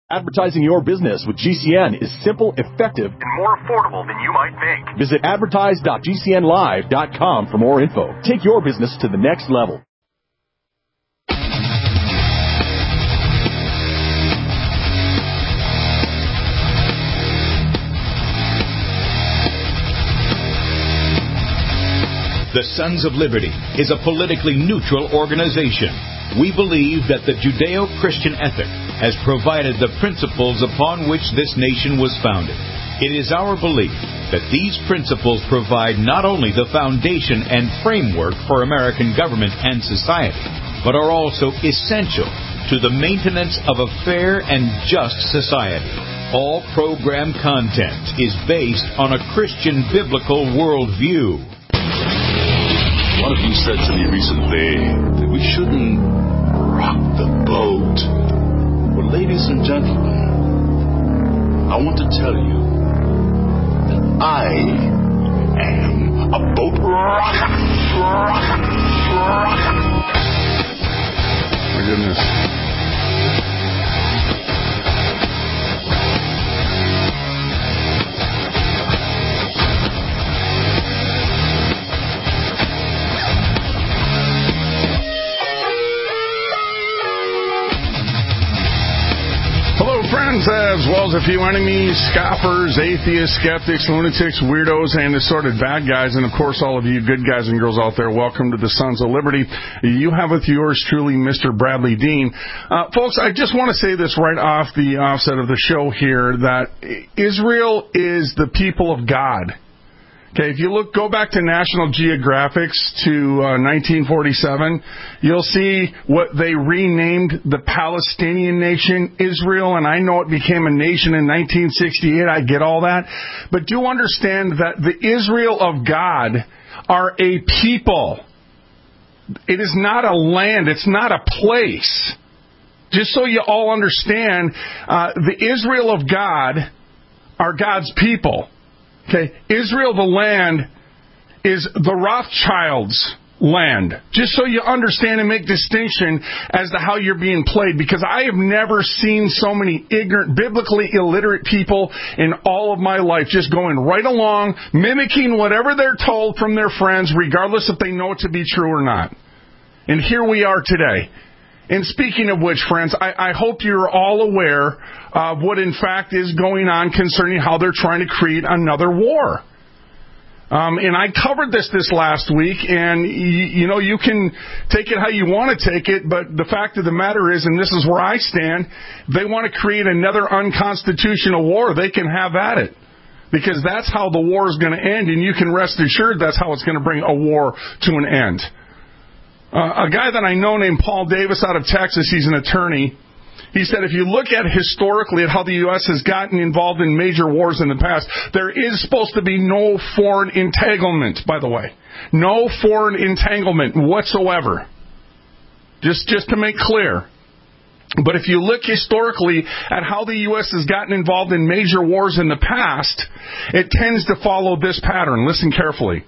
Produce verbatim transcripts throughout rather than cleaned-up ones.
Advertising your business with G C N is simple, effective, and more affordable than you might think. Visit advertise dot g c n live dot com for more info. Take your business to the next level. The Sons of Liberty is a politically neutral organization. We believe that the Judeo-Christian ethic has provided the principles upon which this nation was founded. It is our belief that these principles provide not only the foundation and framework for American government and society, but are also essential to the maintenance of a fair and just society. All program content is based on a Christian biblical worldview. One of you said to me recently that we shouldn't rock the boat. Well, ladies and gentlemen, I want to tell you that I am a boat rocker. Rocker. Rocker. My goodness. Friends, as well as a few enemies, scoffers, atheists, skeptics, lunatics, weirdos, and assorted bad guys, and of course all of you good guys and girls out there, welcome to the Sons of Liberty. You have with yours truly, Mister Bradley Dean. Uh, folks, I just want to say this right off the offset of the show here, that Israel is the people of God. Okay, if you look, go back to National Geographics to uh, nineteen forty-seven, you'll see what they renamed the Palestinian nation, Israel, and I know it became a nation in nineteen sixty-eight, I get all that, but do understand that the Israel of God are a people. It is not a land, it's not a place. Just so you all understand, uh, the Israel of God are God's people. Okay, Israel, the land, is the Rothschilds' land. Just so you understand and make distinction as to how you're being played, because I have never seen so many ignorant, biblically illiterate people in all of my life just going right along, mimicking whatever they're told from their friends, regardless if they know it to be true or not. And here we are today. And speaking of which, friends, I, I hope you're all aware of what in fact is going on concerning how they're trying to create another war. Um, and I covered this this last week, and you, you know, you can take it how you want to take it, but the fact of the matter is, and this is where I stand, they want to create another unconstitutional war. They can have at it. Because that's how the war is going to end, and you can rest assured that's how it's going to bring a war to an end. Uh, a guy that I know named Paul Davis out of Texas, he's an attorney. He said if you look at historically at how the U S has gotten involved in major wars in the past, there is supposed to be no foreign entanglement, by the way. No foreign entanglement whatsoever. Just, just to make clear. But if you look historically at how the U S has gotten involved in major wars in the past, it tends to follow this pattern. Listen carefully.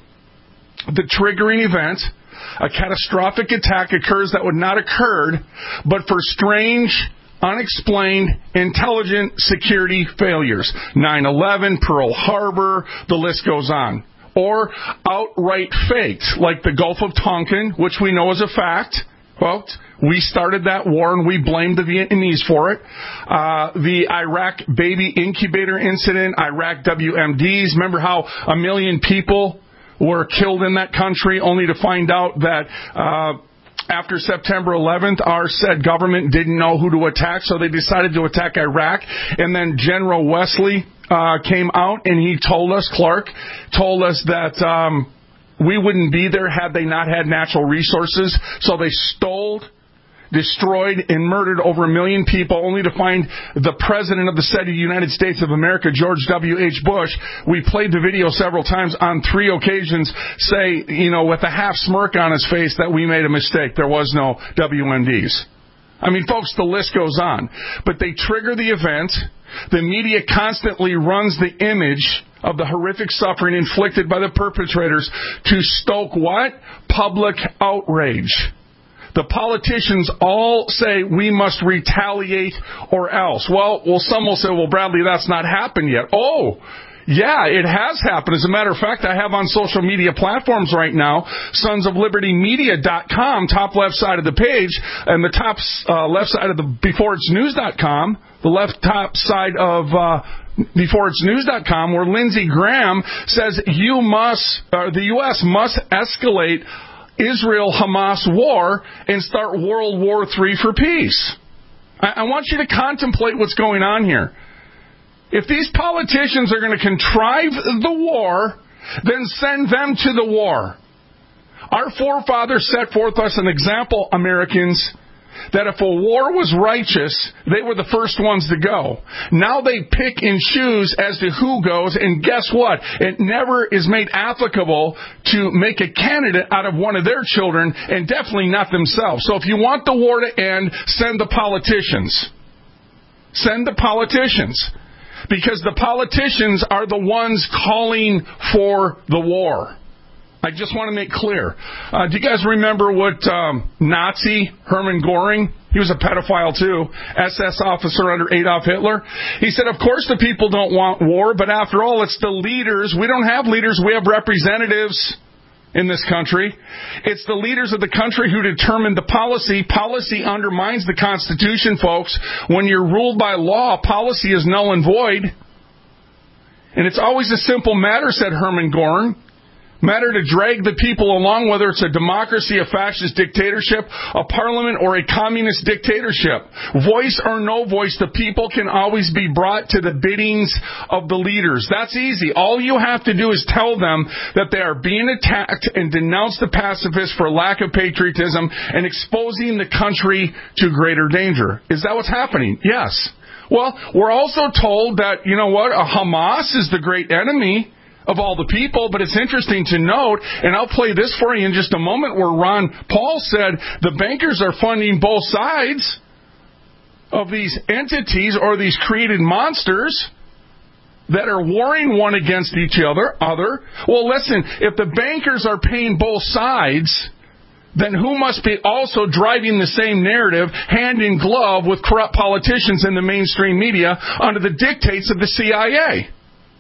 The triggering event, a catastrophic attack, occurs that would not occurred, but for strange, unexplained, intelligent security failures. nine eleven, Pearl Harbor, the list goes on. Or outright faked, like the Gulf of Tonkin, which we know is a fact. Well, we started that war and we blamed the Vietnamese for it. Uh, the Iraq baby incubator incident, Iraq W M Ds. Remember how a million people were killed in that country, only to find out that uh, after September eleventh, our said government didn't know who to attack, so they decided to attack Iraq. And then General Wesley uh, came out and he told us, Clark, told us that um, we wouldn't be there had they not had natural resources. So they stole, destroyed, and murdered over a million people, only to find the President of the said United States of America, George W H Bush, we played the video several times, on three occasions, say, you know, with a half smirk on his face that we made a mistake. There was no W M Ds. I mean, folks, the list goes on. But they trigger the event. The media constantly runs the image of the horrific suffering inflicted by the perpetrators to stoke what? Public outrage. The politicians all say we must retaliate or else. Well, well, some will say, well, Bradley, that's not happened yet. Oh, yeah, it has happened. As a matter of fact, I have on social media platforms right now, sons of liberty media dot com, top left side of the page, and the top uh, left side of the before it's news dot com, the left top side of uh, before it's news dot com, where Lindsey Graham says you must, uh, the U S must escalate Israel-Hamas war and start World War Three for peace. I, I want you to contemplate what's going on here. If these politicians are going to contrive the war, then send them to the war. Our forefathers set forth us an example, Americans, that if a war was righteous, they were the first ones to go. Now they pick and choose as to who goes, and guess what? It never is made applicable to make a candidate out of one of their children, and definitely not themselves. So if you want the war to end, send the politicians. Send the politicians. Because the politicians are the ones calling for the war. I just want to make clear. Uh, do you guys remember what um, Nazi Hermann Göring, he was a pedophile too, S S officer under Adolf Hitler? He said, of course the people don't want war, but after all, it's the leaders. We don't have leaders, we have representatives in this country. It's the leaders of the country who determine the policy. Policy undermines the Constitution, folks. When you're ruled by law, policy is null and void. And it's always a simple matter, said Hermann Göring. Matter to drag the people along, whether it's a democracy, a fascist dictatorship, a parliament, or a communist dictatorship. Voice or no voice, the people can always be brought to the biddings of the leaders. That's easy. All you have to do is tell them that they are being attacked and denounce the pacifists for lack of patriotism and exposing the country to greater danger. Is that what's happening? Yes. Well, we're also told that, you know what, a Hamas is the great enemy of all the people, but it's interesting to note, and I'll play this for you in just a moment, where Ron Paul said the bankers are funding both sides of these entities or these created monsters that are warring one against each other. Other. Well, listen, if the bankers are paying both sides, then who must be also driving the same narrative hand in glove with corrupt politicians in the mainstream media under the dictates of the C I A?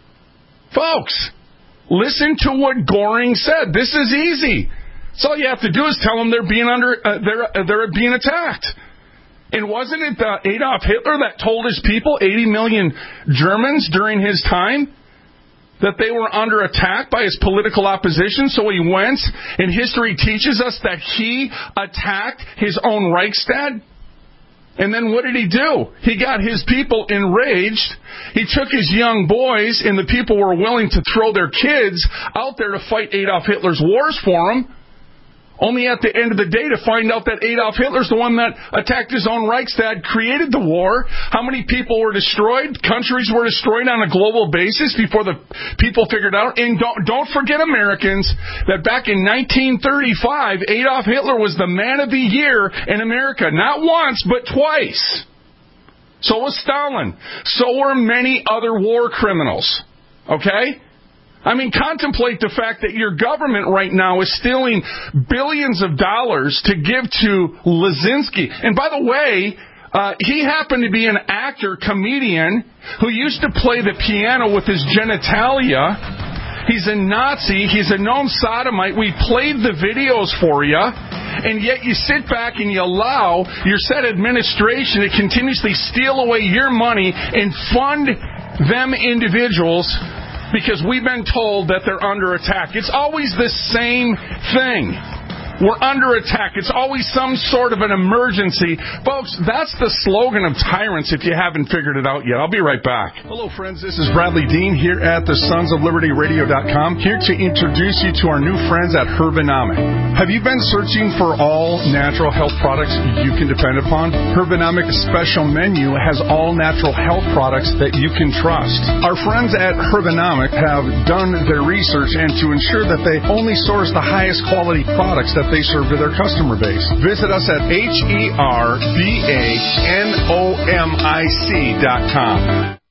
Folks, listen to what Göring said. This is easy. So all you have to do is tell them they're being under, uh, they're uh, they're being attacked. And wasn't it uh, Adolf Hitler that told his people, eighty million Germans during his time, that they were under attack by his political opposition? So he went, and history teaches us that he attacked his own Reichstag. And then what did he do? He got his people enraged. He took his young boys, and the people were willing to throw their kids out there to fight Adolf Hitler's wars for him. Only at the end of the day to find out that Adolf Hitler's the one that attacked his own Reichstag, created the war. How many people were destroyed? Countries were destroyed on a global basis before the people figured out. And don't, don't forget, Americans, that back in nineteen thirty-five, Adolf Hitler was the man of the year in America. Not once, but twice. So was Stalin. So were many other war criminals. Okay? I mean, contemplate the fact that your government right now is stealing billions of dollars to give to Lizinski. And by the way, uh, he happened to be an actor, comedian, who used to play the piano with his genitalia. He's a Nazi. He's a known sodomite. We played the videos for you. And yet you sit back and you allow your said administration to continuously steal away your money and fund them individuals because we've been told that they're under attack. It's always the same thing. We're under attack. It's always some sort of an emergency. Folks, that's the slogan of tyrants if you haven't figured it out yet. I'll be right back. Hello, friends. This is Bradley Dean here at the sons of liberty radio dot com, here to introduce you to our new friends at Herbanomic. Have you been searching for all natural health products you can depend upon? Herbanomic special menu has all natural health products that you can trust. Our friends at Herbanomic have done their research and to ensure that they only source the highest quality products that they serve to their customer base. Visit us at H E R B A N O M I C dot com.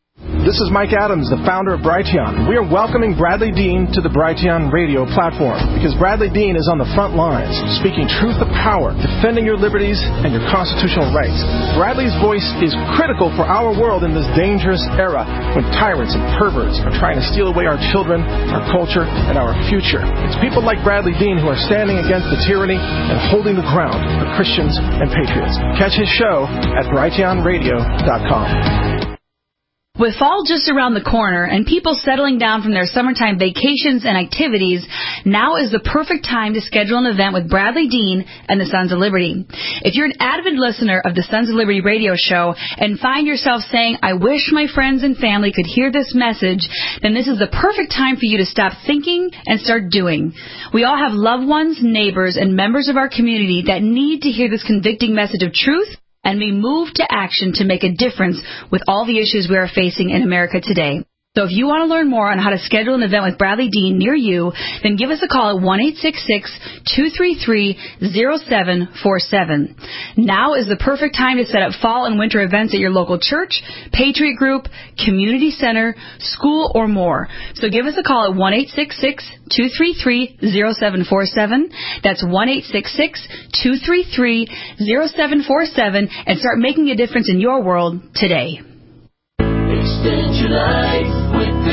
This is Mike Adams, the founder of Brighteon. We are welcoming Bradley Dean to the Brighteon radio platform because Bradley Dean is on the front lines, speaking truth to power, defending your liberties and your constitutional rights. Bradley's voice is critical for our world in this dangerous era when tyrants and perverts are trying to steal away our children, our culture, and our future. It's people like Bradley Dean who are standing against the tyranny and holding the ground for Christians and patriots. Catch his show at brighteon radio dot com. With fall just around the corner and people settling down from their summertime vacations and activities, now is the perfect time to schedule an event with Bradley Dean and the Sons of Liberty. If you're an avid listener of the Sons of Liberty radio show and find yourself saying, I wish my friends and family could hear this message, then this is the perfect time for you to stop thinking and start doing. We all have loved ones, neighbors, and members of our community that need to hear this convicting message of truth and be moved to action to make a difference with all the issues we are facing in America today. So if you want to learn more on how to schedule an event with Bradley Dean near you, then give us a call at one eight six six, two three three, zero seven four seven. Now is the perfect time to set up fall and winter events at your local church, Patriot Group, community center, school, or more. So give us a call at one eight six six, two three three, zero seven four seven. That's one eight six six, two three three, zero seven four seven and start making a difference in your world today. Extend your life with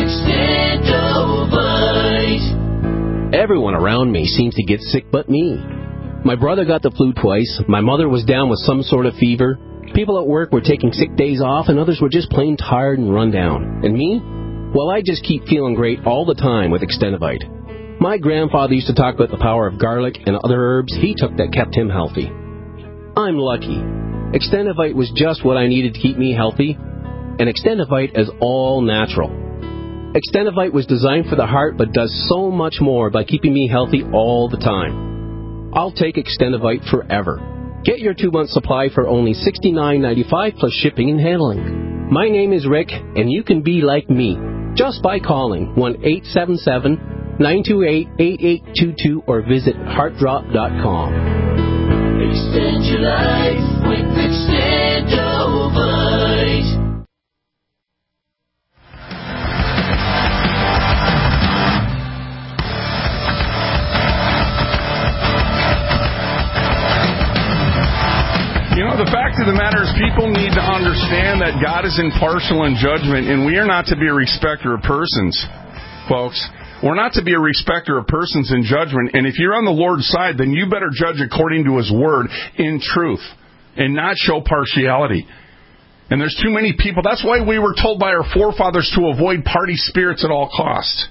Extendovite. Everyone around me seems to get sick but me. My brother got the flu twice. My mother was down with some sort of fever. People at work were taking sick days off, and others were just plain tired and run down. And me? Well, I just keep feeling great all the time with Extendovite. My grandfather used to talk about the power of garlic and other herbs he took that kept him healthy. I'm lucky. Extendovite was just what I needed to keep me healthy. And Extendovite is all natural. Extendovite was designed for the heart but does so much more by keeping me healthy all the time. I'll take Extendovite forever. Get your two-month supply for only sixty-nine ninety-five plus shipping and handling. My name is Rick, and you can be like me just by calling one eight seven seven, nine two eight, eight eight two two or visit heart drop dot com. Extend your life with Extendovite. You know, the fact of the matter is people need to understand that God is impartial in judgment, and we are not to be a respecter of persons, folks. We're not to be a respecter of persons in judgment, and if you're on the Lord's side, then you better judge according to His Word in truth and not show partiality. And there's too many people. That's why we were told by our forefathers to avoid party spirits at all costs.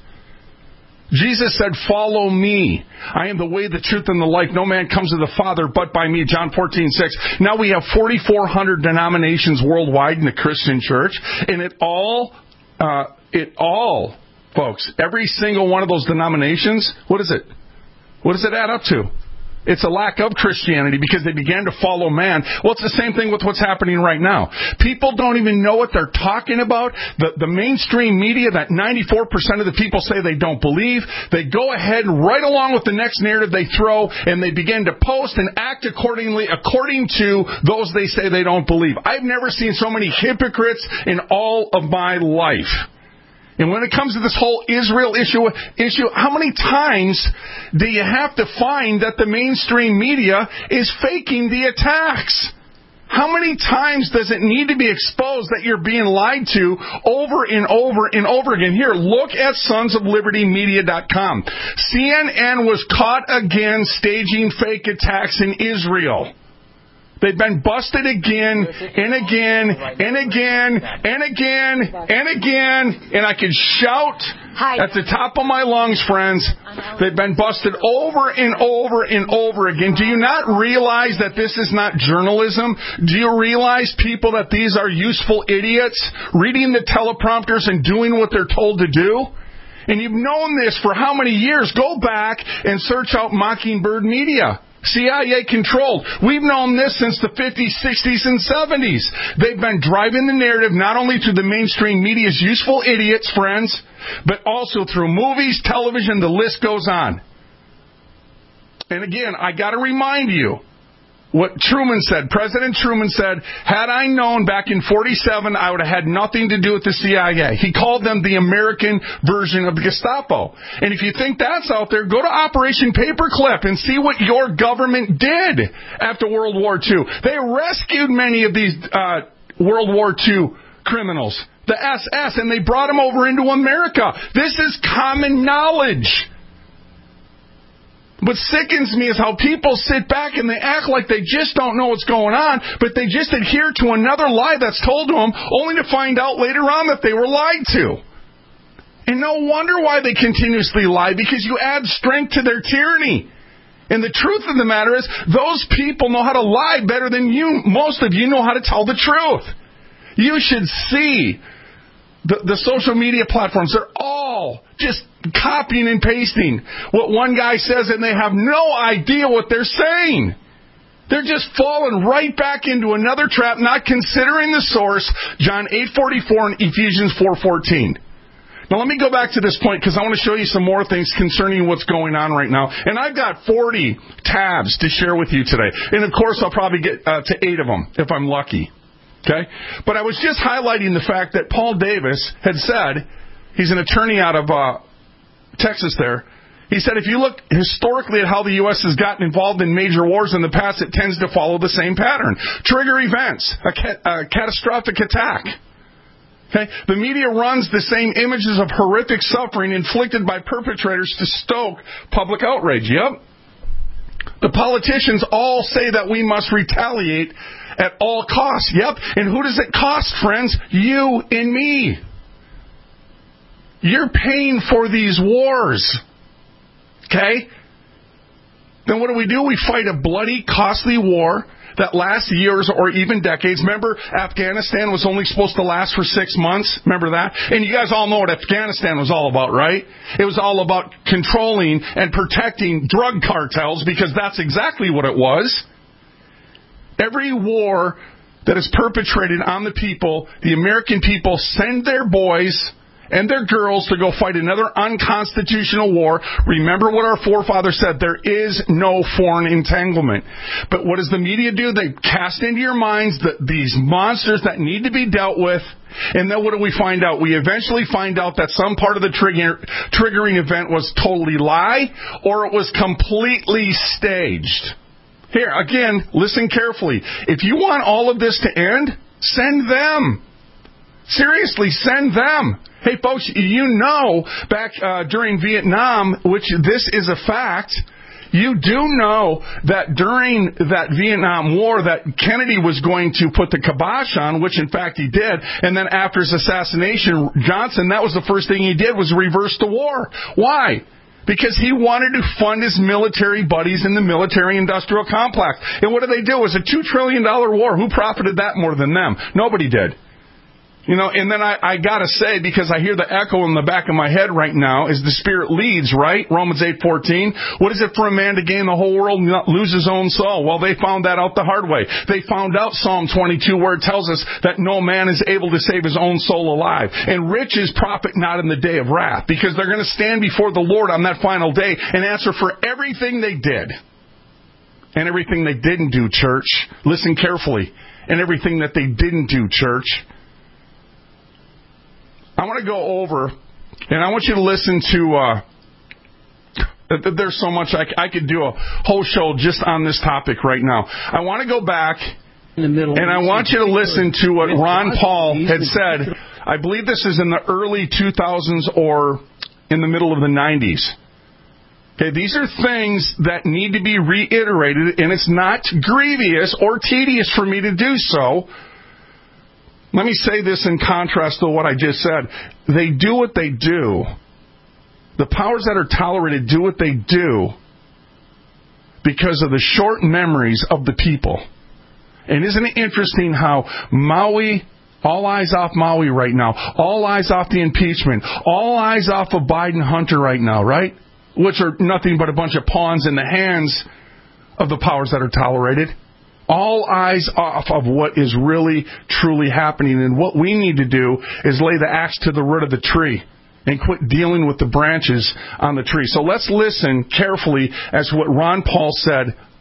Jesus said, follow me. I am the way, the truth, and the life. No man comes to the Father but by me. John fourteen six. Now we have forty-four hundred denominations worldwide in the Christian church. And it all, uh, it all, folks, every single one of those denominations, what is it? What does it add up to? It's a lack of Christianity because they began to follow man. Well, it's the same thing with what's happening right now. People don't even know what they're talking about. The, the mainstream media that ninety-four percent of the people say they don't believe, they go ahead right along with the next narrative they throw, and they begin to post and act accordingly according to those they say they don't believe. I've never seen so many hypocrites in all of my life. And when it comes to this whole Israel issue, issue, how many times do you have to find that the mainstream media is faking the attacks? How many times does it need to be exposed that you're being lied to over and over and over again? Here, look at sons of liberty media dot com. C N N was caught again staging fake attacks in Israel. They've been busted again and again and again and again and again. And I can shout at the top of my lungs, friends. They've been busted over and over and over again. Do you not realize that this is not journalism? Do you realize, people, that these are useful idiots reading the teleprompters and doing what they're told to do? And you've known this for how many years? Go back and search out Mockingbird Media. C I A controlled. We've known this since the fifties, sixties, and seventies. They've been driving the narrative not only through the mainstream media's useful idiots, friends, but also through movies, television, the list goes on. And again, I got to remind you, what Truman said. President Truman said, had I known back in forty-seven, I would have had nothing to do with the C I A. He called them the American version of the Gestapo. And if you think that's out there, go to Operation Paperclip and see what your government did after World War Two. They rescued many of these uh, World War Two criminals, the S S, and they brought them over into America. This is common knowledge. What sickens me is how people sit back and they act like they just don't know what's going on, but they just adhere to another lie that's told to them, only to find out later on that they were lied to. And no wonder why they continuously lie, because you add strength to their tyranny. And the truth of the matter is, those people know how to lie better than you. Most of you know how to tell the truth. You should see the, the social media platforms. They're all just copying and pasting what one guy says, and they have no idea what they're saying. They're just falling right back into another trap, not considering the source, John eight forty-four and Ephesians four fourteen. Now let me go back to this point, because I want to show you some more things concerning what's going on right now. And I've got forty tabs to share with you today. And of course, I'll probably get uh, to eight of them if I'm lucky. Okay? But I was just highlighting the fact that Paul Davis had said, he's an attorney out of uh, Texas there. He said if you look historically at how the U S has gotten involved in major wars in the past, it tends to follow the same pattern. Trigger events, a, ca- a catastrophic attack. Okay? The media runs the same images of horrific suffering inflicted by perpetrators to stoke public outrage. Yep. The politicians all say that we must retaliate at all costs. Yep. And who does it cost, friends? You and me. You're paying for these wars. Okay? Then what do we do? We fight a bloody, costly war that lasts years or even decades. Remember, Afghanistan was only supposed to last for six months. Remember that? And you guys all know what Afghanistan was all about, right? It was all about controlling and protecting drug cartels, because that's exactly what it was. Every war that is perpetrated on the people, the American people send their boys and their girls to go fight another unconstitutional war. Remember what our forefathers said, there is no foreign entanglement. But what does the media do? They cast into your minds the, these monsters that need to be dealt with. And then what do we find out? We eventually find out that some part of the trigger, triggering event was totally lie, or it was completely staged. Here, again, listen carefully. If you want all of this to end, send them. Seriously, send them. Hey, folks, you know back uh, during Vietnam, which this is a fact, you do know that during that Vietnam War that Kennedy was going to put the kibosh on, which in fact he did, and then after his assassination, Johnson, that was the first thing he did, was reverse the war. Why? Because he wanted to fund his military buddies in the military-industrial complex. And what did they do? It was a two trillion dollars war. Who profited that more than them? Nobody did. You know, and then I, I gotta say, because I hear the echo in the back of my head right now, is the Spirit leads, right? Romans eight fourteen. What is it for a man to gain the whole world and not lose his own soul? Well, they found that out the hard way. They found out Psalm twenty-two, where it tells us that no man is able to save his own soul alive. And riches profit not in the day of wrath, because they're going to stand before the Lord on that final day and answer for everything they did. And everything they didn't do, church. Listen carefully. And everything that they didn't do, church. I want to go over, and I want you to listen to, uh, there's so much, I, I could do a whole show just on this topic right now. I want to go back, in the middle, and I want you to listen to what Ron Paul had said. I believe this is in the early two thousands or in the middle of the nineties. Okay, these are things that need to be reiterated, and it's not grievous or tedious for me to do so. Let me say this in contrast to what I just said. They do what they do. The powers that are tolerated do what they do because of the short memories of the people. And isn't it interesting how Maui, all eyes off Maui right now, all eyes off the impeachment, all eyes off of Biden-Hunter right now, right? Which are nothing but a bunch of pawns in the hands of the powers that are tolerated. All eyes off of what is really, truly happening. And what we need to do is lay the axe to the root of the tree and quit dealing with the branches on the tree. So let's listen carefully as to what Ron Paul said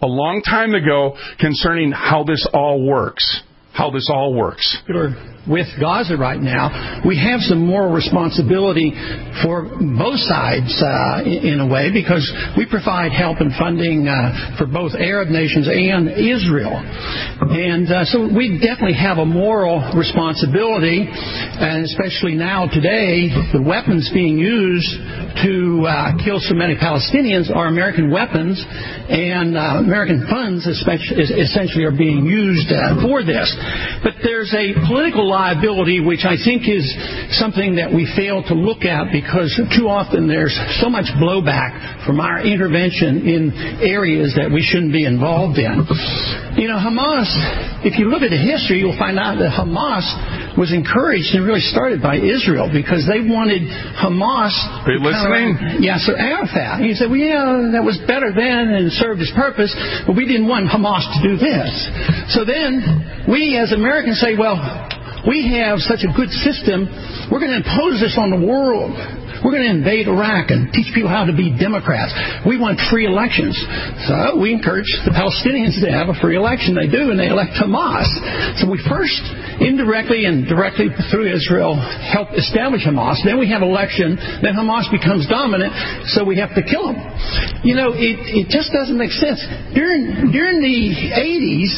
a long time ago concerning how this all works. How this all works. With Gaza right now, we have some moral responsibility for both sides uh, in a way, because we provide help and funding uh, for both Arab nations and Israel. And uh, so we definitely have a moral responsibility, and especially now today, the weapons being used to uh, kill so many Palestinians are American weapons, and uh, American funds especially, essentially are being used uh, for this. But there's a political liability, which I think is something that we fail to look at, because too often there's so much blowback from our intervention in areas that we shouldn't be involved in. You know, Hamas, if you look at the history, you'll find out that Hamas was encouraged and really started by Israel, because they wanted Hamas... Are you listening? Yeah, so Arafat. And you say, well, yeah, that was better then and served its purpose, but we didn't want Hamas to do this. So then we as Americans say, well, we have such a good system, we're going to impose this on the world. We're going to invade Iraq and teach people how to be Democrats. We want free elections. So we encourage the Palestinians to have a free election. They do, and they elect Hamas. So we first, indirectly and directly through Israel, help establish Hamas. Then we have election. Then Hamas becomes dominant, so we have to kill them. You know, it, it just doesn't make sense. During, during the eighties,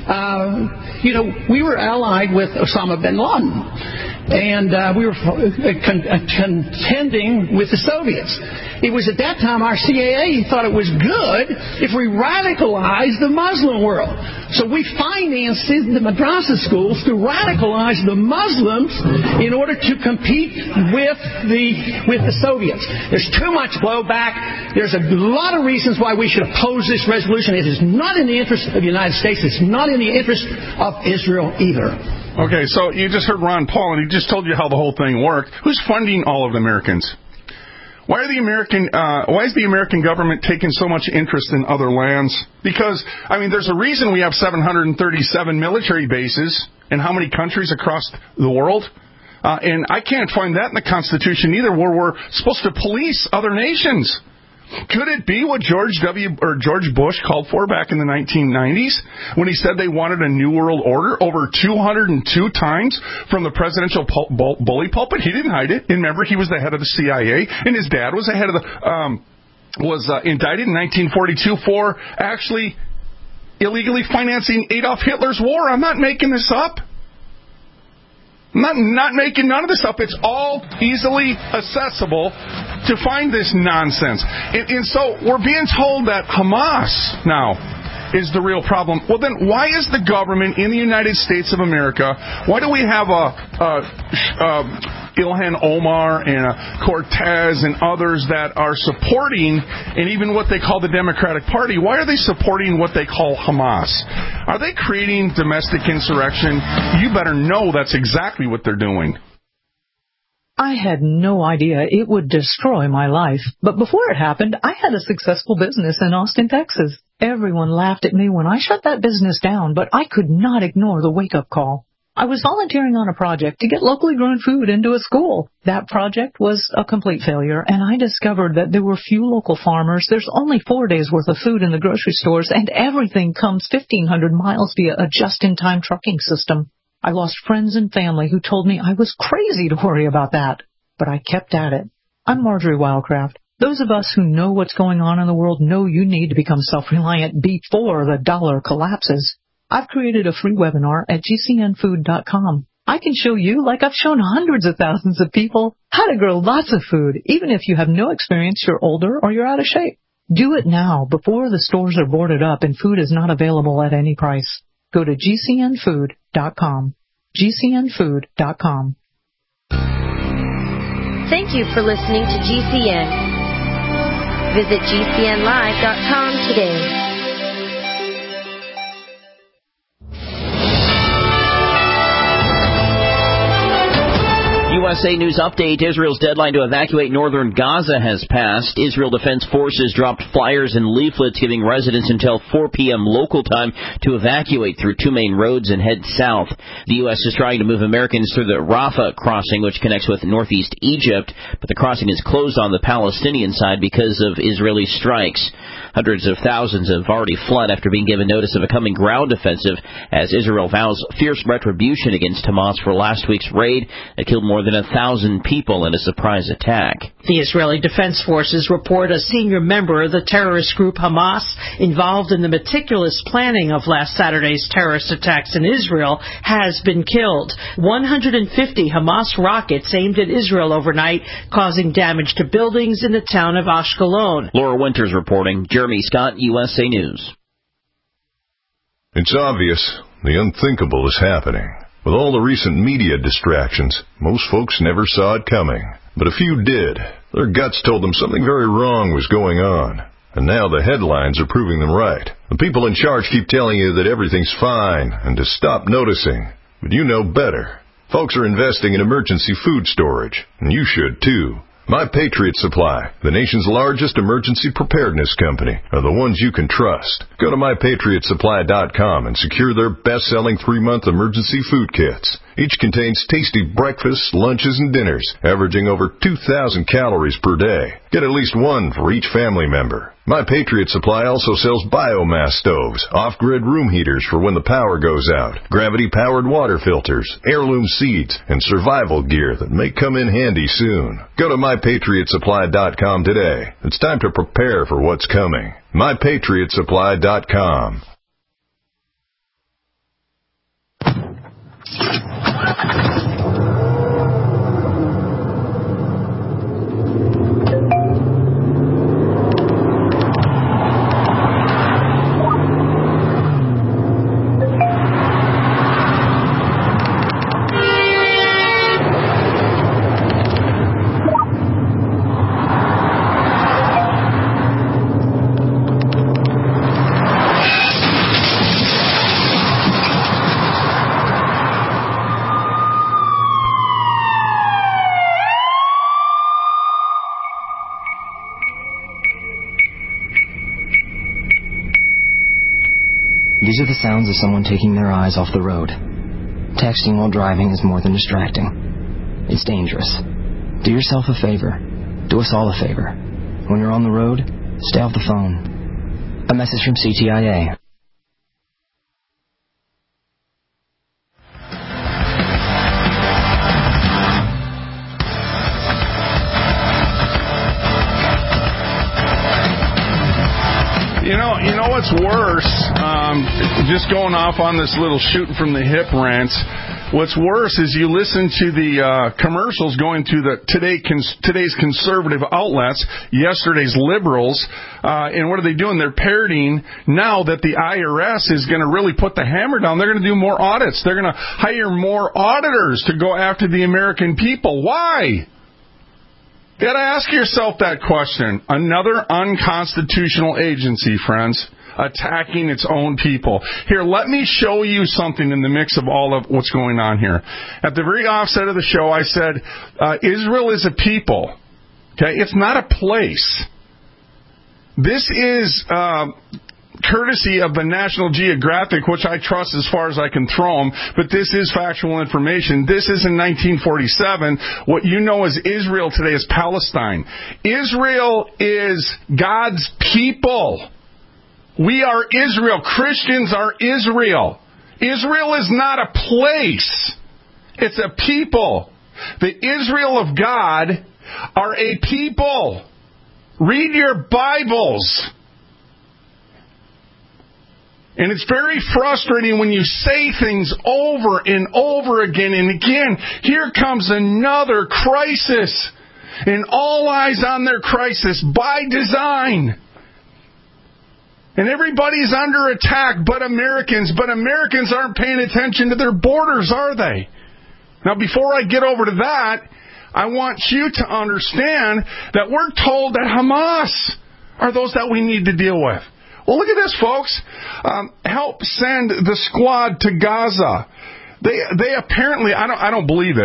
uh, you know, we were allied with Osama bin Laden. And uh, we were con- contending with the Soviets. It was at that time our C I A thought it was good if we radicalized the Muslim world. So we financed the madrasa schools to radicalize the Muslims in order to compete with the with the Soviets. There's too much blowback. There's a lot of reasons why we should oppose this resolution. It is not in the interest of the United States. It's not in the interest of Israel either. Okay, so you just heard Ron Paul, and he just told you how the whole thing worked. Who's funding all of the Americans? Why are the American? Uh, why is the American government taking so much interest in other lands? Because, I mean, there's a reason we have seven hundred thirty-seven military bases in how many countries across the world? Uh, and I can't find that in the Constitution either, where we're supposed to police other nations. Could it be what George W. or George Bush called for back in the nineteen nineties when he said they wanted a new world order over two hundred two times from the presidential pul- bull- bully pulpit? He didn't hide it. And remember, he was the head of the C I A, and his dad was the head of the um, was uh, indicted in nineteen forty-two for actually illegally financing Adolf Hitler's war. I'm not making this up. I'm not, not making none of this up. It's all easily accessible to find this nonsense. And, and so we're being told that Hamas now is the real problem. Well, then why is the government in the United States of America, why do we have a, a, a Ilhan Omar and a Cortez and others that are supporting, and even what they call the Democratic Party, why are they supporting what they call Hamas? Are they creating domestic insurrection? You better know that's exactly what they're doing. I had no idea it would destroy my life. But before it happened, I had a successful business in Austin, Texas. Everyone laughed at me when I shut that business down, but I could not ignore the wake-up call. I was volunteering on a project to get locally grown food into a school. That project was a complete failure, and I discovered that there were few local farmers. There's only four days' worth of food in the grocery stores, and everything comes fifteen hundred miles via a just-in-time trucking system. I lost friends and family who told me I was crazy to worry about that, but I kept at it. I'm Marjorie Wildcraft. Those of us who know what's going on in the world know you need to become self-reliant before the dollar collapses. I've created a free webinar at G C N food dot com. I can show you, like I've shown hundreds of thousands of people, how to grow lots of food, even if you have no experience, you're older, or you're out of shape. Do it now, before the stores are boarded up and food is not available at any price. Go to G C N food dot com. G C N food dot com. Thank you for listening to G C N. Visit G C N live dot com today. U S A News Update. Israel's deadline to evacuate northern Gaza has passed. Israel Defense Forces dropped flyers and leaflets giving residents until four p.m. local time to evacuate through two main roads and head south. The U S is trying to move Americans through the Rafah crossing, which connects with northeast Egypt, but the crossing is closed on the Palestinian side because of Israeli strikes. Hundreds of thousands have already fled after being given notice of a coming ground offensive as Israel vows fierce retribution against Hamas for last week's raid that killed more than a thousand people in a surprise attack. The Israeli Defense Forces report a senior member of the terrorist group Hamas, involved in the meticulous planning of last Saturday's terrorist attacks in Israel, has been killed. one hundred fifty Hamas rockets aimed at Israel overnight, causing damage to buildings in the town of Ashkelon. Laura Winters reporting. Jeremy Scott, U S A News. It's obvious the unthinkable is happening. With all the recent media distractions, most folks never saw it coming. But a few did. Their guts told them something very wrong was going on. And now the headlines are proving them right. The people in charge keep telling you that everything's fine and to stop noticing. But you know better. Folks are investing in emergency food storage, and you should too. My Patriot Supply, the nation's largest emergency preparedness company, are the ones you can trust. Go to my patriot supply dot com and secure their best-selling three-month emergency food kits. Each contains tasty breakfasts, lunches, and dinners, averaging over two thousand calories per day. Get at least one for each family member. My Patriot Supply also sells biomass stoves, off-grid room heaters for when the power goes out, gravity-powered water filters, heirloom seeds, and survival gear that may come in handy soon. Go to my patriot supply dot com today. It's time to prepare for what's coming. my patriot supply dot com. These are the sounds of someone taking their eyes off the road. Texting while driving is more than distracting. It's dangerous. Do yourself a favor. Do us all a favor. When you're on the road, stay off the phone. A message from C T I A. You know, you know what's worse? Um, just going off on this little shooting from the hip rant. What's worse is you listen to the uh, commercials going to the today cons- today's conservative outlets, yesterday's liberals, uh, and what are they doing? They're parodying now that the I R S is going to really put the hammer down. They're going to do more audits. They're going to hire more auditors to go after the American people. Why? You got to ask yourself that question. Another unconstitutional agency, friends, attacking its own people. Here, let me show you something in the mix of all of what's going on here. At the very offset of the show, I said, uh, Israel is a people. Okay? It's not a place. This is uh, courtesy of the National Geographic, which I trust as far as I can throw them, but this is factual information. This is in nineteen forty-seven. What you know as Israel today is Palestine. Israel is God's people. We are Israel. Christians are Israel. Israel is not a place. It's a people. The Israel of God are a people. Read your Bibles. And it's very frustrating when you say things over and over again and again. Here comes another crisis. And all eyes on their crisis by design. And everybody's under attack but Americans. But Americans aren't paying attention to their borders, are they? Now, before I get over to that, I want you to understand that we're told that Hamas are those that we need to deal with. Well, look at this, folks. Um, help send the squad to Gaza. They they apparently, I don't I don't believe it,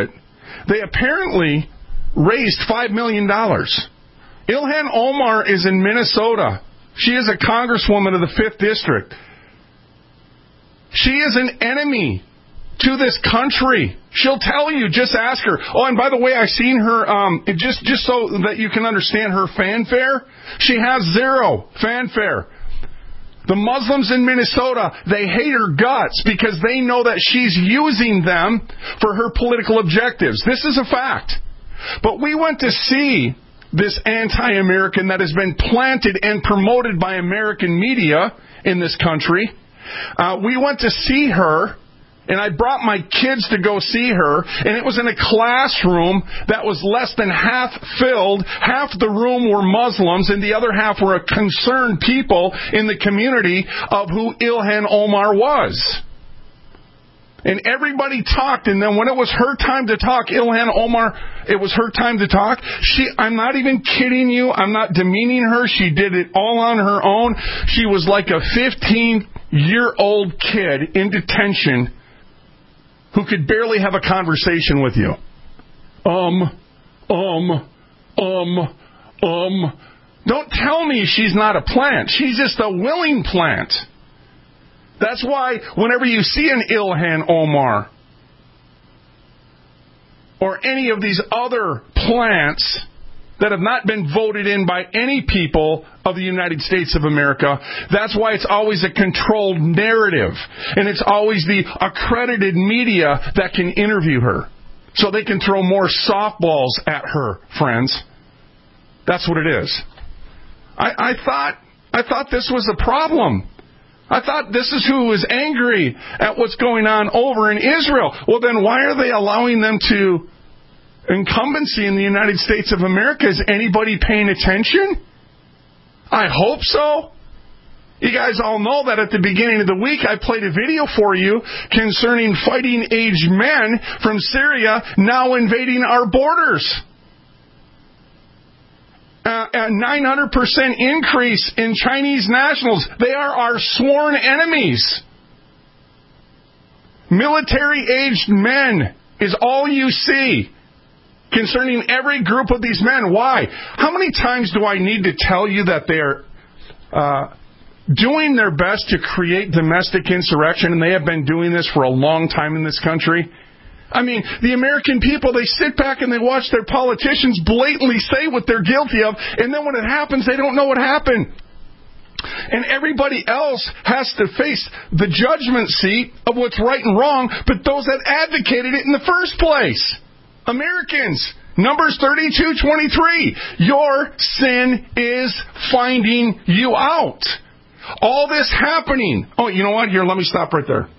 they apparently raised five million dollars. Ilhan Omar is in Minnesota. She is a congresswoman of the fifth District. She is an enemy to this country. She'll tell you, just ask her. Oh, and by the way, I've seen her, um, just, just so that you can understand her fanfare, she has zero fanfare. The Muslims in Minnesota, they hate her guts because they know that she's using them for her political objectives. This is a fact. But we went to see this anti-American that has been planted and promoted by American media in this country. Uh, we went to see her, and I brought my kids to go see her, and it was in a classroom that was less than half filled. Half the room were Muslims, and the other half were concerned people in the community of who Ilhan Omar was. And everybody talked, and then when it was her time to talk, Ilhan Omar, it was her time to talk. She, I'm not even kidding you. I'm not demeaning her. She did it all on her own. She was like a fifteen-year-old kid in detention who could barely have a conversation with you. Um, um, um, um. Don't tell me she's not a plant. She's just a willing plant. That's why whenever you see an Ilhan Omar or any of these other plants that have not been voted in by any people of the United States of America, that's why it's always a controlled narrative. And it's always the accredited media that can interview her. So they can throw more softballs at her, friends. That's what it is. I, I thought I thought this was a problem. I thought this is who was angry at what's going on over in Israel. Well, then why are they allowing them to incumbency in the United States of America? Is anybody paying attention? I hope so. You guys all know that at the beginning of the week I played a video for you concerning fighting-age men from Syria now invading our borders. Uh, a nine hundred percent increase in Chinese nationals. They are our sworn enemies. Military-aged men is all you see concerning every group of these men. Why? How many times do I need to tell you that they're uh, doing their best to create domestic insurrection, and they have been doing this for a long time in this country? I mean, the American people, they sit back and they watch their politicians blatantly say what they're guilty of, and then when it happens, they don't know what happened. And everybody else has to face the judgment seat of what's right and wrong, but those that advocated it in the first place. Americans, Numbers thirty-two twenty-three, your sin is finding you out. All this happening. Oh, you know what? Here, let me stop right there.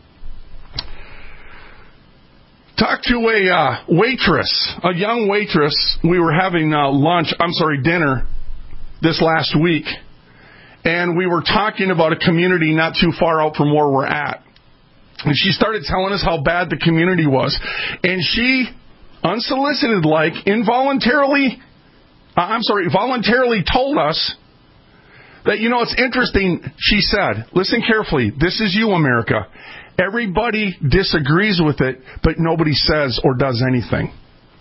Talked to a uh, waitress, a young waitress. We were having uh, lunch, I'm sorry, dinner this last week. And we were talking about a community not too far out from where we're at. And she started telling us how bad the community was. And she, unsolicited like, involuntarily, uh, I'm sorry, voluntarily told us that, you know, it's interesting, she said, listen carefully, this is you, America. Everybody disagrees with it, but nobody says or does anything.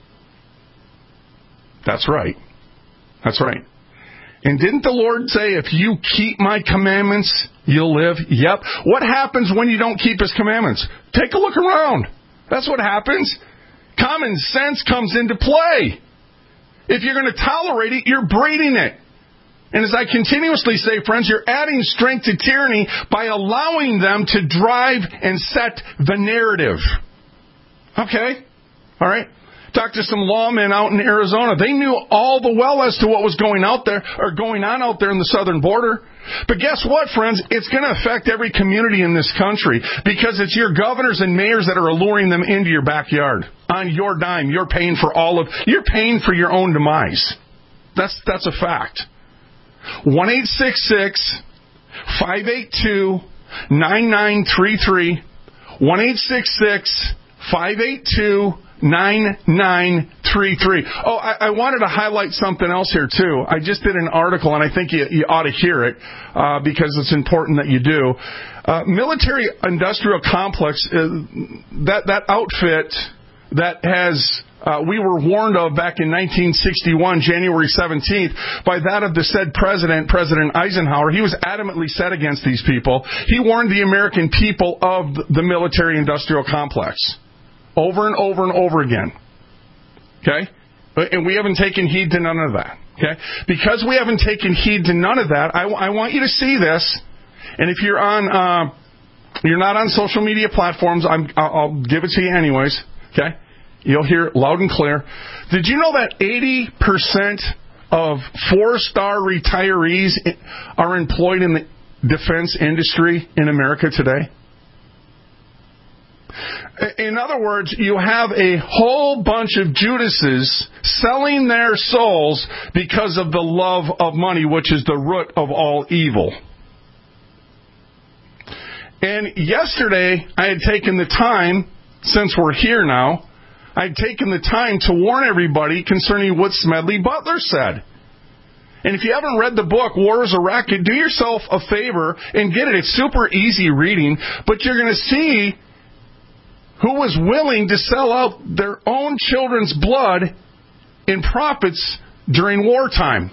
That's right. That's right. And didn't the Lord say, if you keep my commandments, you'll live? Yep. What happens when you don't keep his commandments? Take a look around. That's what happens. Common sense comes into play. If you're going to tolerate it, you're breeding it. And as I continuously say, friends, you're adding strength to tyranny by allowing them to drive and set the narrative. Okay? All right? Talked to some lawmen out in Arizona. They knew all the well as to what was going out there or going on out there in the southern border. But guess what, friends? It's going to affect every community in this country because it's your governors and mayors that are alluring them into your backyard on your dime. You're paying for all of. You're paying for your own demise. That's that's a fact. one eight six six, five eight two, nine nine three three. one eight six six, five eight two, nine nine three three. Oh, I, I wanted to highlight something else here, too. I just did an article, and I think you, you ought to hear it uh, because it's important that you do. Uh, military industrial complex, uh, that, that outfit that has uh, we were warned of back in nineteen sixty-one, January seventeenth, by that of the said president, President Eisenhower. He was adamantly set against these people. He warned the American people of the military-industrial complex over and over and over again. Okay? And we haven't taken heed to none of that. Okay? Because we haven't taken heed to none of that, I, I want you to see this. And if you're on, uh, you're not on social media platforms, I'm, I'll give it to you anyways. Okay? You'll hear it loud and clear. Did you know that eighty percent of four-star retirees are employed in the defense industry in America today? In other words, you have a whole bunch of Judases selling their souls because of the love of money, which is the root of all evil. And yesterday, I had taken the time, since we're here now, I had taken the time to warn everybody concerning what Smedley Butler said. And if you haven't read the book, War is a Racket, do yourself a favor and get it. It's super easy reading, but you're going to see who was willing to sell out their own children's blood in profits during wartime.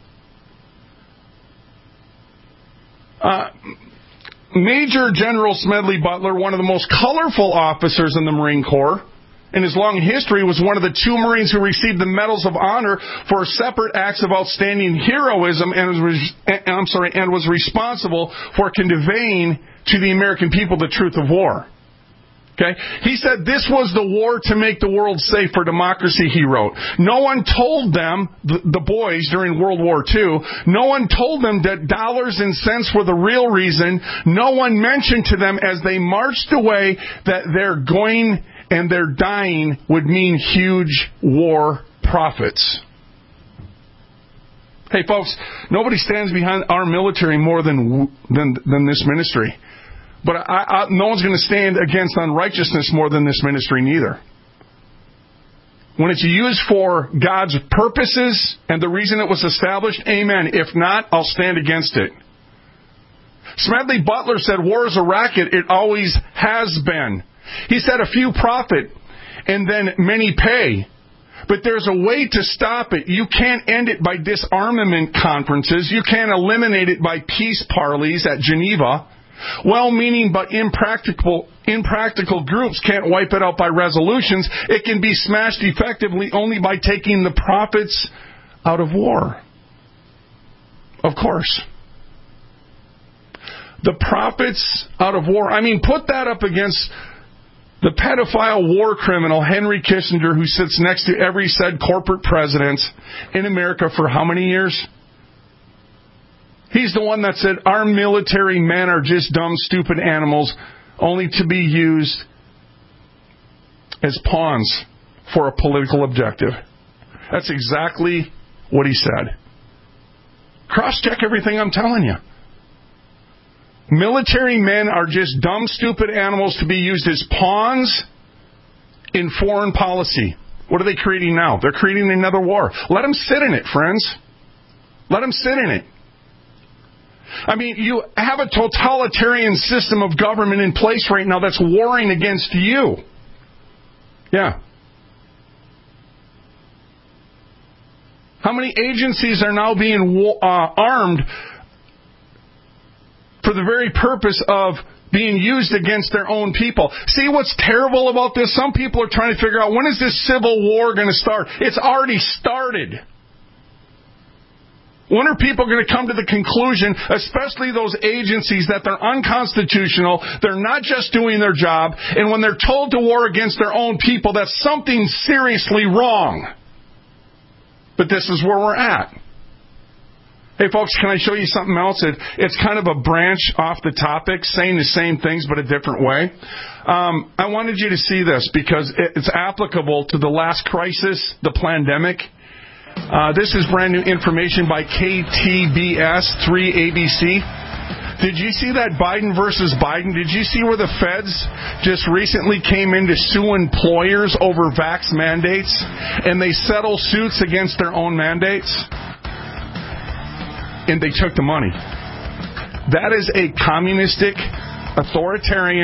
Uh, Major General Smedley Butler, one of the most colorful officers in the Marine Corps, in his long history, was one of the two Marines who received the Medals of Honor for separate acts of outstanding heroism, and was, I'm sorry, and was responsible for conveying to the American people the truth of war. Okay? He said this was the war to make the world safe for democracy, he wrote. No one told them, the, the boys during World War Two, no one told them that dollars and cents were the real reason. No one mentioned to them as they marched away that their going and their dying would mean huge war profits. Hey folks, nobody stands behind our military more than than, than this ministry. But I, I, no one's going to stand against unrighteousness more than this ministry neither. When it's used for God's purposes and the reason it was established, amen. If not, I'll stand against it. Smedley Butler said, war is a racket. It always has been. He said, a few profit and then many pay. But there's a way to stop it. You can't end it by disarmament conferences. You can't eliminate it by peace parleys at Geneva. Well-meaning but impractical impractical groups can't wipe it out by resolutions. It can be smashed effectively only by taking the profits out of war. Of course. The profits out of war. I mean, put that up against the pedophile war criminal Henry Kissinger, who sits next to every said corporate president in America for how many years? He's the one that said, our military men are just dumb, stupid animals, only to be used as pawns for a political objective. That's exactly what he said. Cross-check everything I'm telling you. Military men are just dumb, stupid animals to be used as pawns in foreign policy. What are they creating now? They're creating another war. Let them sit in it, friends. Let them sit in it. I mean, you have a totalitarian system of government in place right now that's warring against you. Yeah. How many agencies are now being uh, armed for the very purpose of being used against their own people? See what's terrible about this? Some people are trying to figure out, when is this civil war going to start? It's already started. When are people going to come to the conclusion, especially those agencies, that they're unconstitutional, they're not just doing their job, and when they're told to war against their own people, that's something seriously wrong? But this is where we're at. Hey folks, can I show you something else? It, it's kind of a branch off the topic, saying the same things but a different way. Um, I wanted you to see this because it's applicable to the last crisis, the pandemic. Uh, this is brand new information by K T B S three A B C. Did you see that Biden versus Biden? Did you see where the feds just recently came in to sue employers over vax mandates, and they settle suits against their own mandates? And they took the money. That is a communistic, authoritarian,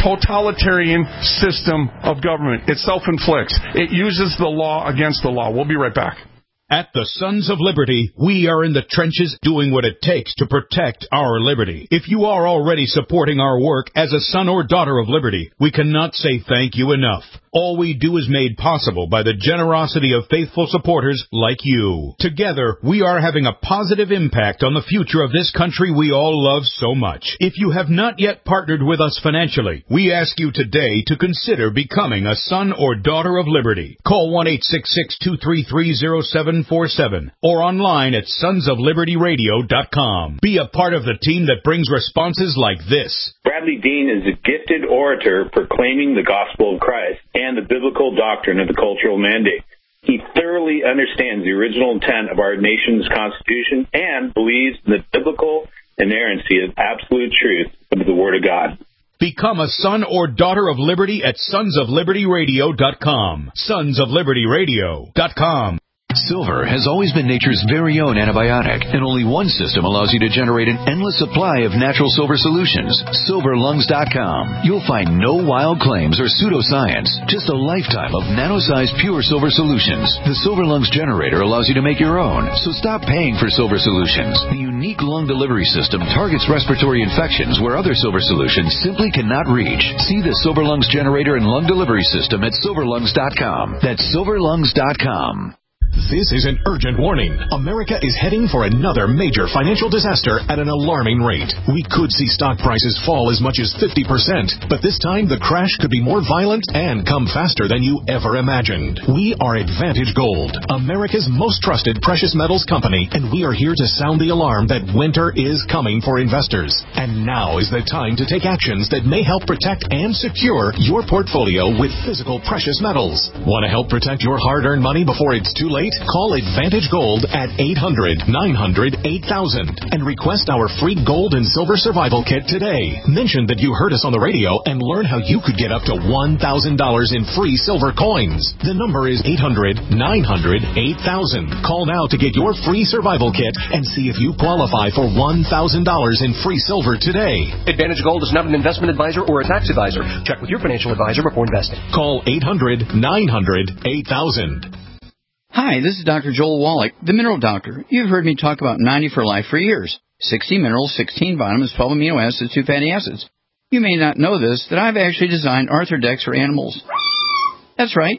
totalitarian system of government. It self-inflicts. It uses the law against the law. We'll be right back. At the Sons of Liberty, we are in the trenches doing what it takes to protect our liberty. If you are already supporting our work as a son or daughter of liberty, we cannot say thank you enough. All we do is made possible by the generosity of faithful supporters like you. Together, we are having a positive impact on the future of this country we all love so much. If you have not yet partnered with us financially, we ask you today to consider becoming a son or daughter of liberty. Call one eight six six, two three three, zero seven four seven or online at sons of liberty radio dot com. Be a part of the team that brings responses like this. Bradley Dean is a gifted orator proclaiming the gospel of Christ and the biblical doctrine of the cultural mandate. He thoroughly understands the original intent of our nation's Constitution and believes in the biblical inerrancy of absolute truth of the Word of God. Become a son or daughter of liberty at sons of liberty radio dot com. sons of liberty radio dot com. Silver has always been nature's very own antibiotic, and only one system allows you to generate an endless supply of natural silver solutions. silver lungs dot com. You'll find no wild claims or pseudoscience, just a lifetime of nano-sized pure silver solutions. The Silver Lungs generator allows you to make your own, so stop paying for silver solutions. The unique lung delivery system targets respiratory infections where other silver solutions simply cannot reach. See the Silver Lungs generator and lung delivery system at silver lungs dot com. That's silver lungs dot com. This is an urgent warning. America is heading for another major financial disaster at an alarming rate. We could see stock prices fall as much as fifty percent, but this time the crash could be more violent and come faster than you ever imagined. We are Advantage Gold, America's most trusted precious metals company, and we are here to sound the alarm that winter is coming for investors. And now is the time to take actions that may help protect and secure your portfolio with physical precious metals. Want to help protect your hard-earned money before it's too late? Call Advantage Gold at eight hundred, nine hundred, eight thousand and request our free gold and silver survival kit today. Mention that you heard us on the radio and learn how you could get up to one thousand dollars in free silver coins. The number is eight hundred, nine hundred, eight thousand. Call now to get your free survival kit and see if you qualify for one thousand dollars in free silver today. Advantage Gold is not an investment advisor or a tax advisor. Check with your financial advisor before investing. Call eight hundred, nine hundred, eight thousand. Hi, this is Doctor Joel Wallach, the Mineral Doctor. You've heard me talk about ninety for Life for years. sixty minerals, sixteen vitamins, twelve amino acids, two fatty acids. You may not know this, that I've actually designed Arthrodex for animals. That's right.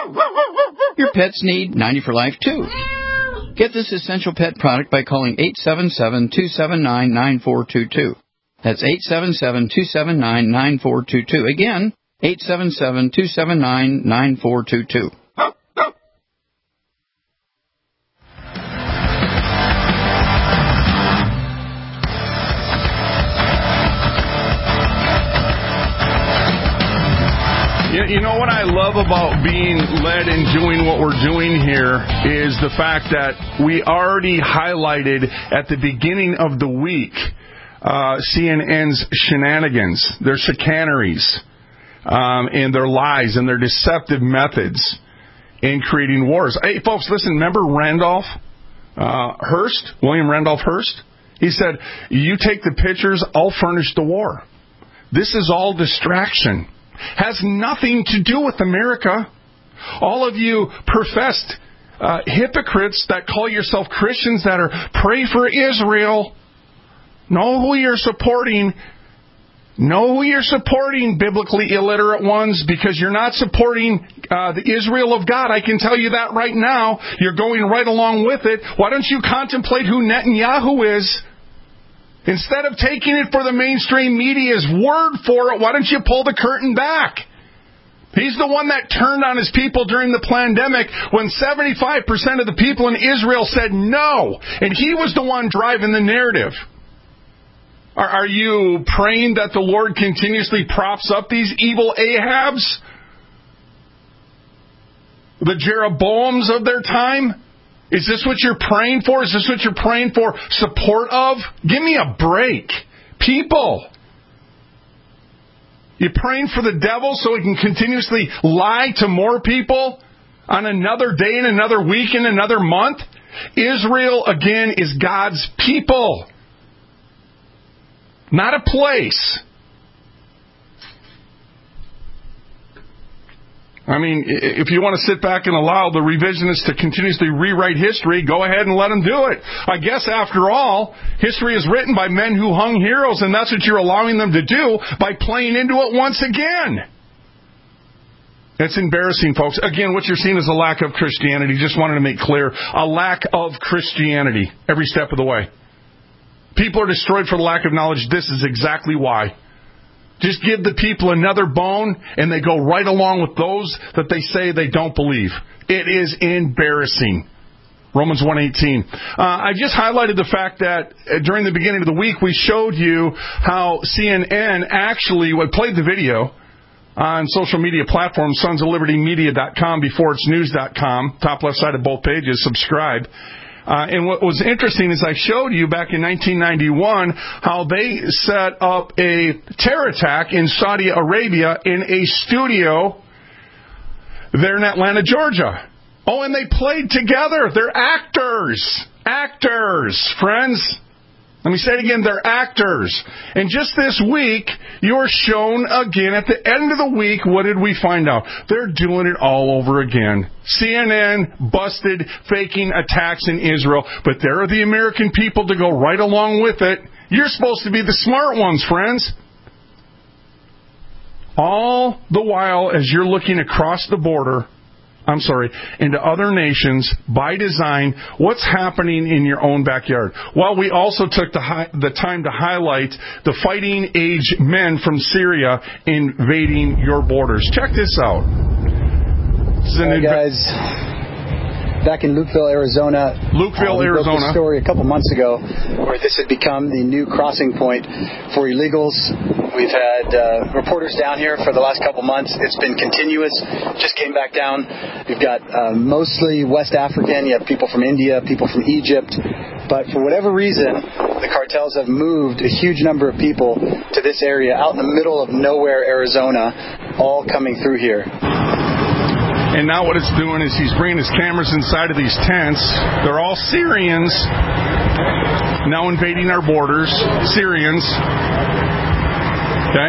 Your pets need ninety for Life, too. Get this essential pet product by calling eight seven seven, two seven nine, nine four two two. That's eight seven seven, two seven nine, nine four two two. Again, eight seven seven, two seven nine, nine four two two. You know what I love about being led and doing what we're doing here is the fact that we already highlighted at the beginning of the week uh, C N N's shenanigans, their chicaneries, um, and their lies and their deceptive methods in creating wars. Hey, folks, listen, remember Randolph uh, Hearst, William Randolph Hearst? He said, you take the pictures, I'll furnish the war. This is all distraction. Has nothing to do with America. All of you professed uh, hypocrites that call yourself Christians that are pray for Israel, know who you're supporting. Know who you're supporting, biblically illiterate ones, because you're not supporting uh, the Israel of God. I can tell you that right now. You're going right along with it. Why don't you contemplate who Netanyahu is? Instead of taking it for the mainstream media's word for it, why don't you pull the curtain back? He's the one that turned on his people during the pandemic when seventy-five percent of the people in Israel said no. And he was the one driving the narrative. Are, are you praying that the Lord continuously props up these evil Ahabs? The Jeroboams of their time? Is this what you're praying for? Is this what you're praying for support of? Give me a break. People. You're praying for the devil so he can continuously lie to more people on another day and another week and another month? Israel, again, is God's people. Not a place. I mean, if you want to sit back and allow the revisionists to continuously rewrite history, go ahead and let them do it. I guess, after all, history is written by men who hung heroes, and that's what you're allowing them to do by playing into it once again. It's embarrassing, folks. Again, what you're seeing is a lack of Christianity. Just wanted to make clear, a lack of Christianity every step of the way. People are destroyed for the lack of knowledge. This is exactly why. Just give the people another bone, and they go right along with those that they say they don't believe. It is embarrassing. Romans one eighteen. Uh, I just highlighted the fact that uh, during the beginning of the week, we showed you how C N N actually well, played the video on social media platforms, sons of liberty media dot com, before it's news dot com, top left side of both pages, subscribe. Uh, and what was interesting is I showed you back in nineteen ninety-one how they set up a terror attack in Saudi Arabia in a studio there in Atlanta, Georgia. Oh, and they played together. They're actors. Actors, friends. Let me say it again, they're actors. And just this week, you're shown again, at the end of the week, what did we find out? They're doing it all over again. C N N busted faking attacks in Israel, but there are the American people to go right along with it. You're supposed to be the smart ones, friends. All the while, as you're looking across the border, I'm sorry, into other nations, by design, what's happening in your own backyard? Well, we also took the, hi- the time to highlight the fighting age men from Syria invading your borders. Check this out. This is an Hi, inv- guys. Back in Lukeville, Arizona. Lukeville, uh, we Arizona. Broke a story a couple months ago where this had become the new crossing point for illegals. We've had uh, reporters down here for the last couple months. It's been continuous. Just came back down. We've got uh, mostly West African. You have people from India, people from Egypt. But for whatever reason, the cartels have moved a huge number of people to this area out in the middle of nowhere, Arizona, all coming through here. And now what it's doing is he's bringing his cameras inside of these tents. They're all Syrians now invading our borders. Syrians. Okay?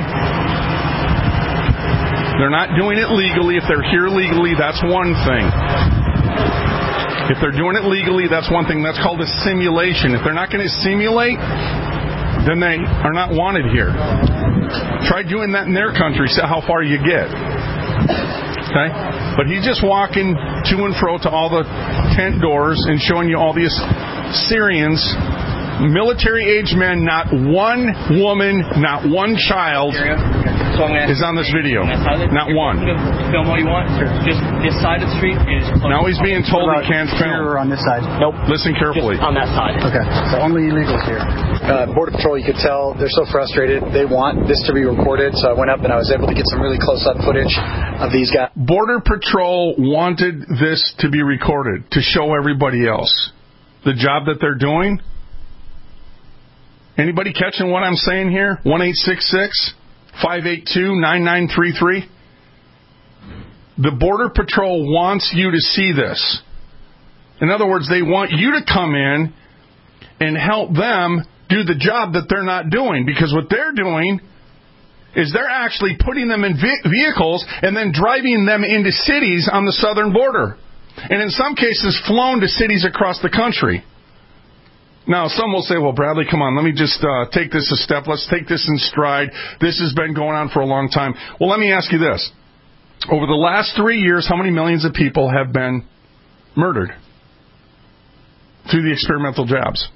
They're not doing it legally. If they're here legally, that's one thing. If they're doing it legally, that's one thing. That's called a simulation. If they're not going to simulate, then they are not wanted here. Try doing that in their country. See how far you get. Okay? But he's just walking to and fro to all the tent doors and showing you all these Syrians, military-age men, not one woman, not one child is on this video. Not one. Film all you want. Just this side of the street is closed. Now he's being told he can't film. On this side? Nope. Listen carefully. Just on that side. Okay. So only illegals here. Uh, Border Patrol, you could tell they're so frustrated. They want this to be recorded. So I went up and I was able to get some really close-up footage of these guys. Border Patrol wanted this to be recorded to show everybody else the job that they're doing. Anybody catching what I'm saying here? one eight six six, five eight two, nine nine three three. The Border Patrol wants you to see this. In other words, they want you to come in and help them do the job that they're not doing. Because what they're doing is they're actually putting them in ve- vehicles and then driving them into cities on the southern border. And in some cases, flown to cities across the country. Now, some will say, well, Bradley, come on, let me just uh, take this a step. Let's take this in stride. This has been going on for a long time. Well, let me ask you this. Over the last three years, how many millions of people have been murdered through the experimental jabs?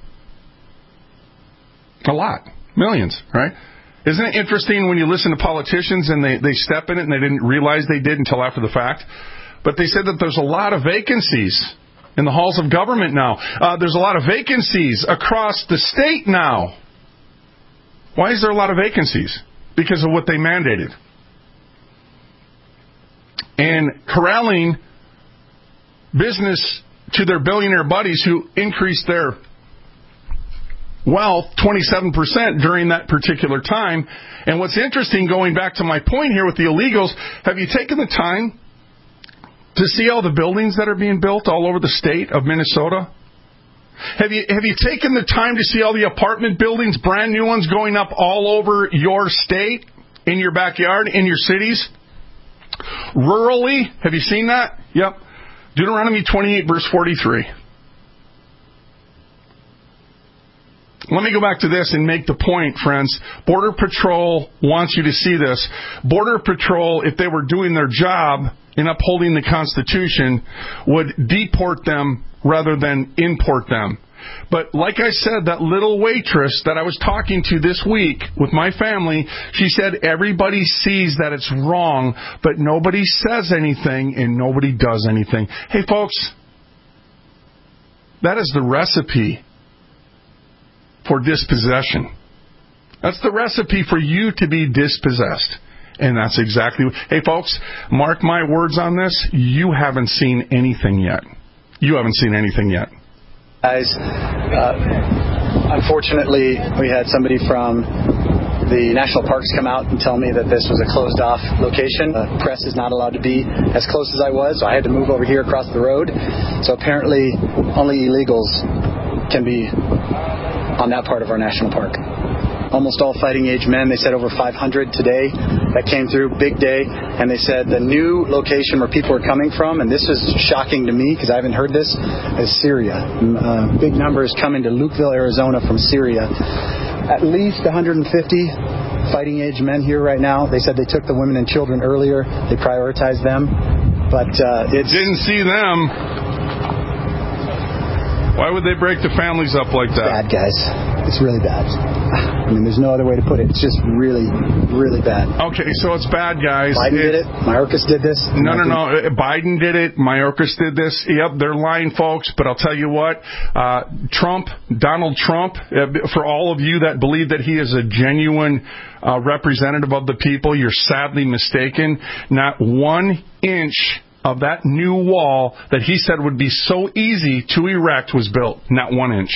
A lot. Millions, right? Isn't it interesting when you listen to politicians and they, they step in it and they didn't realize they did until after the fact? But they said that there's a lot of vacancies in the halls of government now. Uh, there's a lot of vacancies across the state now. Why is there a lot of vacancies? Because of what they mandated. And corralling business to their billionaire buddies who increased their wealth twenty-seven percent during that particular time. And what's interesting, going back to my point here with the illegals, have you taken the time to see all the buildings that are being built all over the state of Minnesota? Have you have you taken the time to see all the apartment buildings, brand new ones, going up all over your state, in your backyard, in your cities? Rurally, have you seen that? Yep. Deuteronomy twenty-eight, verse forty-three. Let me go back to this and make the point, friends. Border Patrol wants you to see this. Border Patrol, if they were doing their job in upholding the Constitution, would deport them rather than import them. But like I said, that little waitress that I was talking to this week with my family, she said everybody sees that it's wrong, but nobody says anything and nobody does anything. Hey, folks, that is the recipe for dispossession. That's the recipe for you to be dispossessed. And that's exactly... Hey, folks, mark my words on this. You haven't seen anything yet. You haven't seen anything yet. Guys, uh, unfortunately, we had somebody from the national parks come out and tell me that this was a closed-off location. The press is not allowed to be as close as I was, so I had to move over here across the road. So apparently, only illegals can be on that part of our national park. Almost all fighting-age men. They said over five hundred today that came through. Big day. And they said the new location where people are coming from, and this is shocking to me because I haven't heard this, is Syria. Uh, big numbers coming to Lukeville, Arizona from Syria. At least one hundred fifty fighting-age men here right now. They said they took the women and children earlier. They prioritized them. But uh, it didn't see them. Why would they break the families up like that? Bad, guys. It's really bad. I mean, there's no other way to put it. It's just really, really bad. Okay, so it's bad, guys. Biden it's... did it. Mayorkas did this. No, no, no. Biden did it. Mayorkas did this. Yep, they're lying, folks. But I'll tell you what. Uh, Trump, Donald Trump, uh, for all of you that believe that he is a genuine uh, representative of the people, you're sadly mistaken. Not one inch of that new wall that he said would be so easy to erect was built. Not one inch.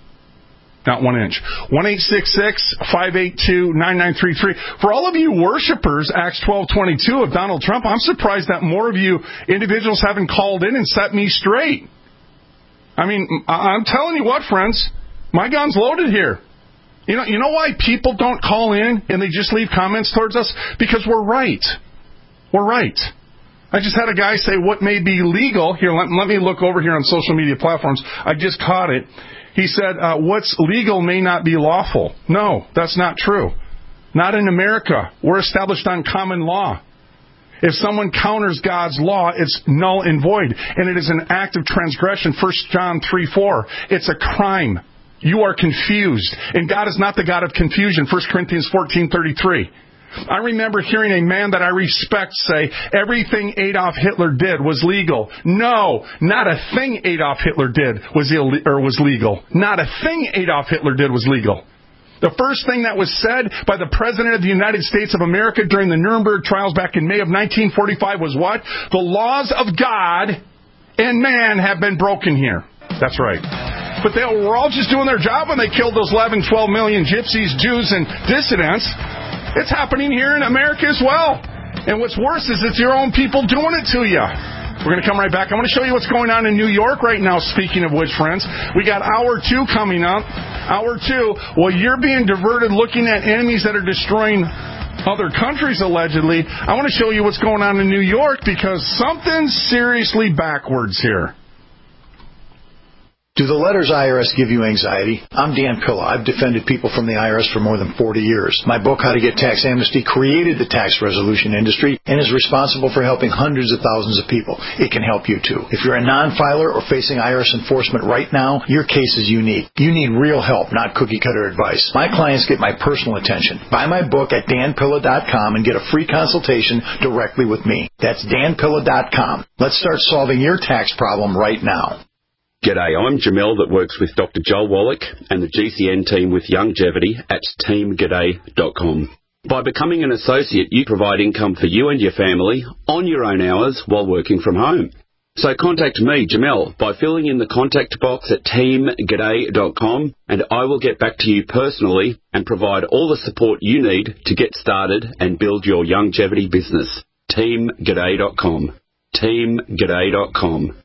Not one inch. one eight six six, five eight two, nine nine three three. For all of you worshipers, Acts twelve twenty-two of Donald Trump, I'm surprised that more of you individuals haven't called in and set me straight. I mean, I'm telling you what, friends, my gun's loaded here. You know, you know why people don't call in and they just leave comments towards us? Because we're right. We're right. I just had a guy say what may be legal. Here, let, let me look over here on social media platforms. I just caught it. He said, uh, what's legal may not be lawful. No, that's not true. Not in America. We're established on common law. If someone counters God's law, it's null and void. And it is an act of transgression. First John three four. It's a crime. You are confused. And God is not the God of confusion. First Corinthians fourteen thirty-three. I remember hearing a man that I respect say, everything Adolf Hitler did was legal. No, not a thing Adolf Hitler did was Ill- or was legal. Not a thing Adolf Hitler did was legal. The first thing that was said by the President of the United States of America during the Nuremberg trials back in May of nineteen forty-five was what? The laws of God and man have been broken here. That's right. But they were all just doing their job when they killed those eleven, twelve million gypsies, Jews, and dissidents. It's happening here in America as well. And what's worse is it's your own people doing it to you. We're going to come right back. I want to show you what's going on in New York right now, speaking of which, friends. We got hour two coming up. Hour two, well, you're being diverted looking at enemies that are destroying other countries, allegedly. I want to show you what's going on in New York because something's seriously backwards here. Do the letters I R S give you anxiety? I'm Dan Pilla. I've defended people from the I R S for more than forty years. My book, How to Get Tax Amnesty, created the tax resolution industry and is responsible for helping hundreds of thousands of people. It can help you too. If you're a non-filer or facing I R S enforcement right now, your case is unique. You need real help, not cookie-cutter advice. My clients get my personal attention. Buy my book at dan pilla dot com and get a free consultation directly with me. That's dan pilla dot com. Let's start solving your tax problem right now. G'day, I'm Jamel that works with Doctor Joel Wallach and the G C N team with Longevity at team g'day dot com. By becoming an associate, you provide income for you and your family on your own hours while working from home. So contact me, Jamel, by filling in the contact box at team g'day dot com and I will get back to you personally and provide all the support you need to get started and build your longevity business. team g'day dot com. team g'day dot com.